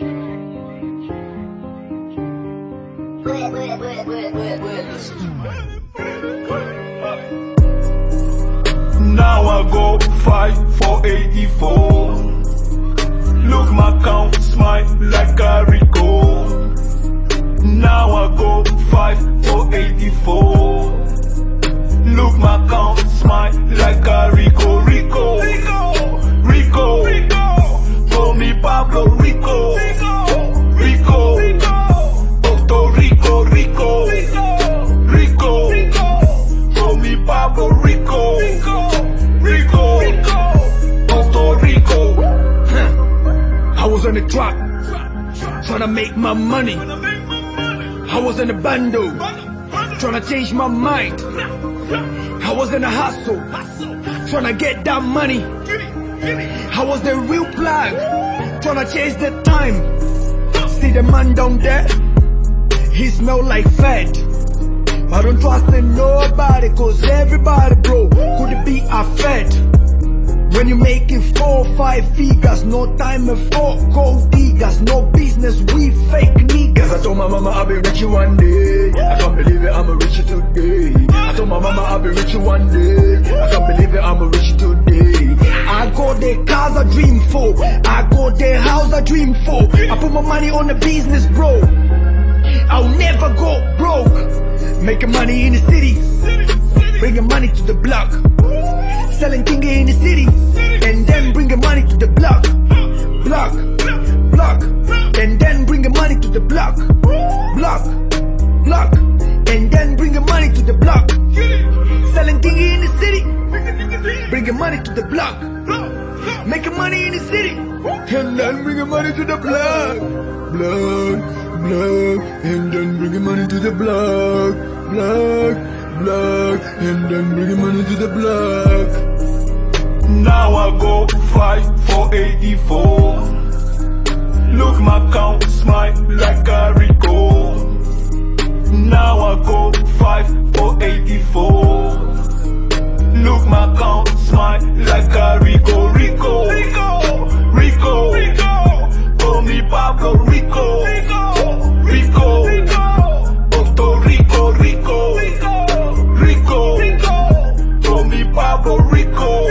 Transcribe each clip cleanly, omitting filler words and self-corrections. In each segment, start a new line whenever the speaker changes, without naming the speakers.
Now I go fight for 84. Look my count, smile like a Rico. Now I go fight for 84. Look my count, smile like a Rico. Rico, Rico, Rico. Call me Pablo Rico. Rico, Puerto Rico, Rico, Rico. Call me Pablo Rico. Rico, Puerto Rico.
I was on the track, tryna make my money. I was in the bando, tryna change my mind. I was in a hustle, tryna get that money. I was the real plug, tryna chase the time. See the man down there, he smell like fat. I don't trust in nobody, cause everybody bro could be a fed. When you making 4 or 5 figures, no time for gold diggers, no business with fake niggas. I told my mama I'll be rich one day. I can't believe it, I'm a rich today. I told my mama I'll be rich one day. I can't believe it, I'm a rich today. I got the cars I dream for, I got the house I dream for. I put my money on the business, bro. I'll never go broke. Making money in the city, bringing money to the block. Selling king in the city, and then bringing money to the block. Block, and then bringing money to the block. Block, and then bringing money to the block. Selling king in the city, bringing money to the block. Making money in the city, and then bringing money to the block. Block, and then bringing money to the block. Block, and then bringing money to the block.
Now I go fight for 84. Look my count, smile like a Rico. Now I go fight for 84. Look my count, smile like a Rico. Rico, Rico, Rico. Call me Pablo Rico. Rico, Puerto Rico, Rico, Rico. Call me Pablo Rico.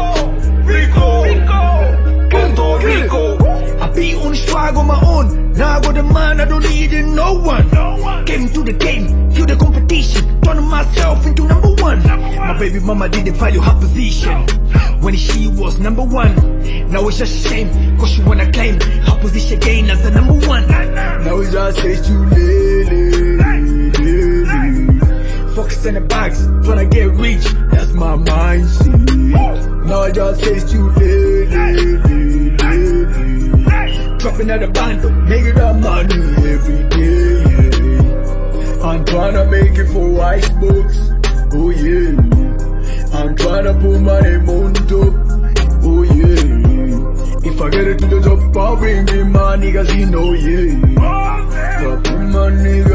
On my own, now I got the man, I don't need no one. Came to the game, feel the competition, turning myself into number one. My baby mama didn't value her position when she was number one. Now it's just a shame, cause she wanna claim her position again as the number one. Now it's just it's too late. Focus on the bags, tryna get rich, that's my mindset. Now I just say it's too late. Dropping out the bando, making that money every day, yeah. I'm tryna make it for Icebox, oh yeah. I'm tryna put my name on top, oh yeah. If I get it to the top, I'll bring in my niggas, you know, yeah. I put my name